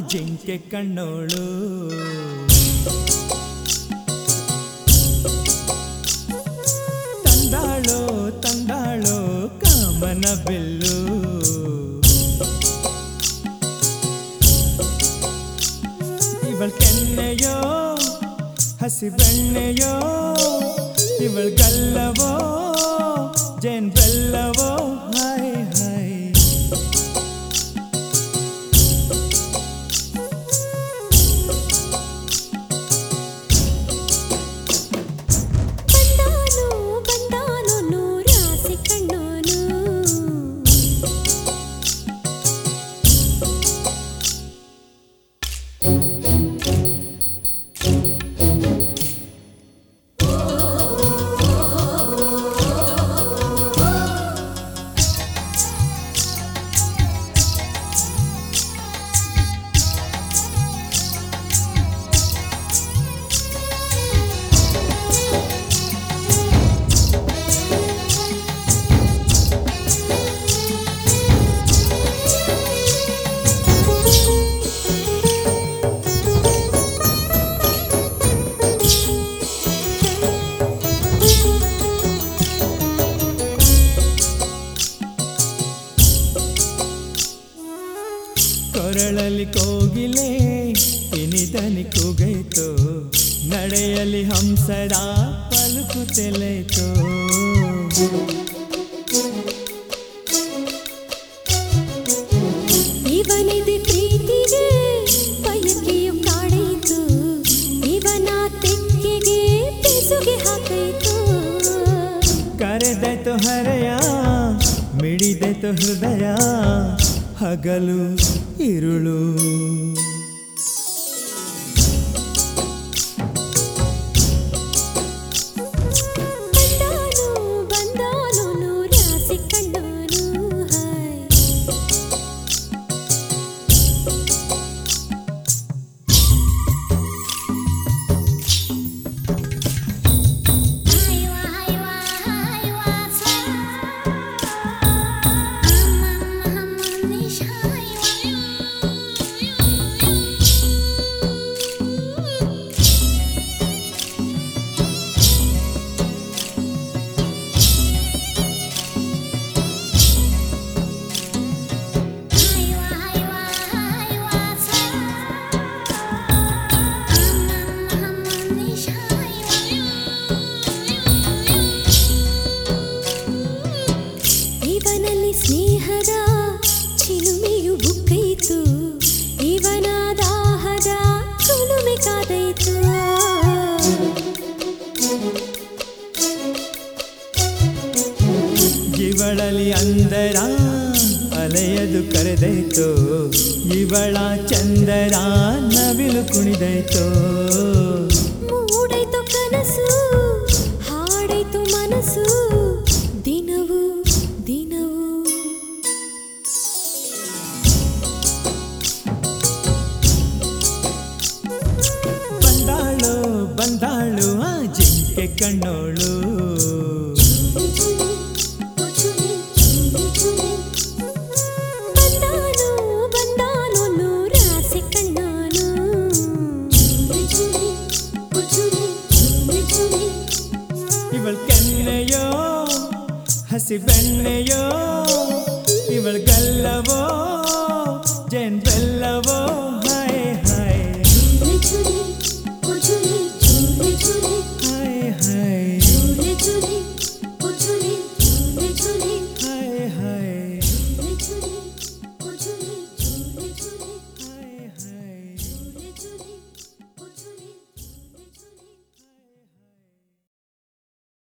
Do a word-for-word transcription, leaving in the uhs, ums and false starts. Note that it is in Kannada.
ಜಿಂಕೆ ಕಣ್ಣೋಳು ತಂದಾಳೋ ತಂದಾಳೋ ಕಾಮನ ಬಿಲ್ಲು ಇವಳ ಕೆನ್ನೆಯೋ ಹಸಿ ಬೆಣ್ಣೆಯೋ ಇವಳ ಗಲ್ಲವೋ ಜೇನ್ ಬೆಲ್ಲವೋ ಹಾಯ್ ಹಾಯ್ ಕೊರಳಲ್ಲಿ ಕೋಗಿಲೆ ಇನಿದನಿ ಕೂಗೈತೋ ನಡೆಯಲಿ ಹಂಸದ ಪಲುಕು ತೆಲೆತೋ ಇವನಿದೆ ಪ್ರೀತಿಗೆ ಬಯಕೆಯು ಕಾಡೈತು ಇವನ ತೆಕ್ಕೆಗೆ ಪಿಸುಗೆ ಹಾಕೈತು ಕರೆದೈತು ಹರೆಯ ಮಿಡಿದೈತು ಹೃದಯ ಹಗಲು ಇರುಳು ಬಂದಾನು ಬಂದಾನು ನೂರಾಸೆ ಕಂಡಾನು ಹಾಯ್ ಇವನಲ್ಲಿ ಸ್ನೇಹದ ಚಿಲುಮೆಯು ಬುಕ್ಕೈತು ಇವನ ದಾಹದ ಕುಲುಮೆ ಕಾದೈತು ಇವಳಲಿ ಅಂದರ ಅಲೆಯದು ಕರೆದೈತೋ ಇವಳ ಚಂದರ ನವಿಲು ಕುಣಿದೈತೋ ಮೂಡೈತು ಕನಸು ಹಾಡೈತು ಮನಸ್ಸು ದಿನವೂ ದಿನವೂ ಬಂದಾಳು ಬಂದಾಳು ಆ ಜಿಂಕೆ ಕಣ್ಣೋಳು ಬಂದಾನು ಬಂದಾನು ನೂರಾಸೆ ಕಂಡಾನು ಇವಳ ಕೆನ್ನೆಯೋ ಹಸಿ ಬೆಣ್ಣೆಯೋ ಇವಳ ಗಲ್ಲವೋ ಜೇನ್ ಬೆಲ್ಲವೋ